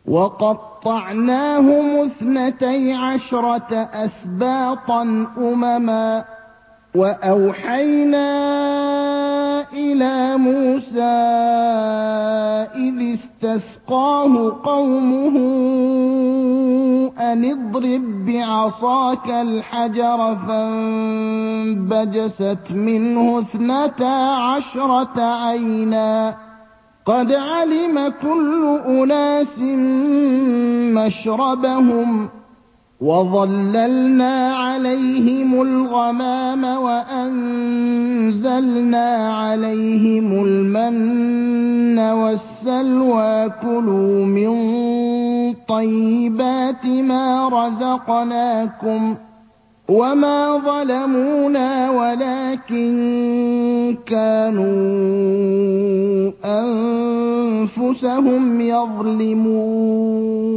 وَقَطَّعْنَاهُمُ اثْنَتَيْ عَشْرَةَ أَسْبَاطًا أُمَمًا ۚ وَأَوْحَيْنَا إِلَىٰ مُوسَىٰ إِذِ اسْتَسْقَاهُ قَوْمُهُ أَنِ اضْرِب بِّعَصَاكَ الْحَجَرَ ۖ فَانبَجَسَتْ مِنْهُ اثْنَتَا عَشْرَةَ عَيْنًا ۖ قَدْ عَلِمَ كُلُّ أُنَاسٍ مَّشْرَبَهُمْ ۖ وَظَلَّلْنَا عَلَيْهِمُ الْغَمَامَ وَأَنزَلْنَا عَلَيْهِمُ الْمَنَّ وَالسَّلْوَىٰ ۖ كُلُوا مِن طَيِّبَاتِ مَا رَزَقْنَاكُمْ ۚ وَمَا ظَلَمُونَا وَلَٰكِن كَانُوا أَنفُسَهُمْ يَظْلِمُونَ